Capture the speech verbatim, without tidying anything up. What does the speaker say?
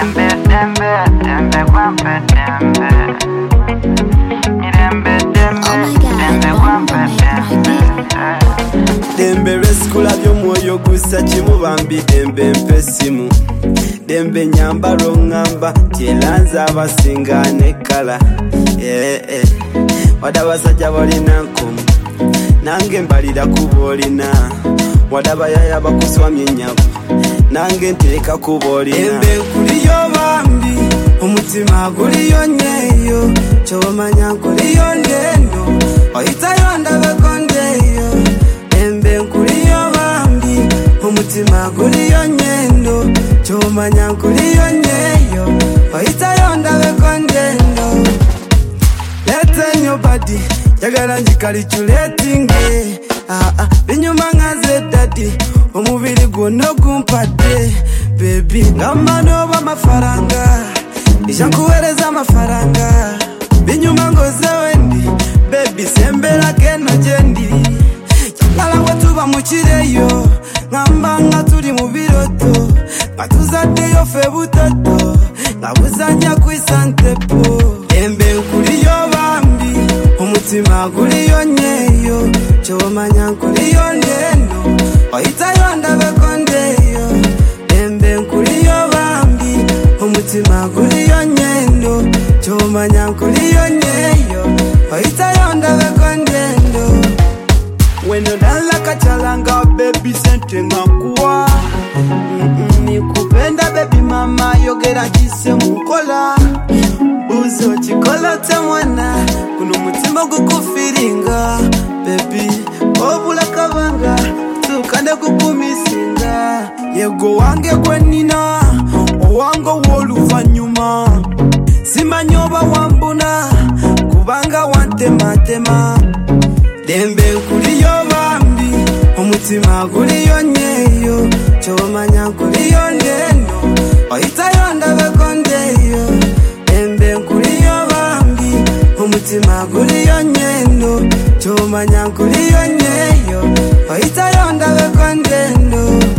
Dembe, dembe, dembe, wampe, dembe. Dembe, dembe, dembe, wampe, dembe. Dembe reskula by'omwoyo gusa kimubambi dembe mpesimu. Dembe nyambaro ngamba tyelanza abasinga ne kala. Yeah, yeah. Wada basajja balina nkomo nange mbalira kubolina. Wada bayaya bakuswamye nnyabo nange nteeka kubolina. Dembe kuliyo bambi omutima guliyo nyeyo kyomanya kuliyo ndendo oyitayo ndabeko ndeyo. Dembe kuliyo bambi omutima guliyo nyendo kyomanya kuliyo nyeyo oyitayo ndabeko ndendo. Lete nyo body yagala njikalichuletinge ah ah binyuma ngaze daddy omubiri gwono gumpadde baby ngamba ba mafaranga ishankuwereza amafaranga binyuma ngoze wendi baby sembera keno jendi yagala wetuba mukireyo ngamba nga tuli mu biroto ngatuzaddeyo fe butoto ngabuzanya kwisantepo. Dembe kuliyo bambi omutima guliyo nyeyo kyomanya kuliyo ndendo oyitayo ndabeko ndeyo. Dembe kuliyo bambi omutima guliyo nyendo kyomanya kuliyo nyeyo oyitayo ndabeko ndendo. Weno dala kachalanga baby sente ngakuwa nikupenda baby mama yogera kise mukola uzo chikola ta mwana kuno mutima gukufiringa baby obula kabanga tukande kukumisinga yego wange kwenina owango woluvanyuma simanyoba wambuna kubanga wantematema. Dembe kuliyo bambi omutima guliyo nyeyo kyomanya kuliyo ndendo oyitayo ndabeko ndeyo. Dembe kuliyo bambi omutima guliyo nyendo kyomanya kuliyo nyeyo oyitayo ndabeko ndendo.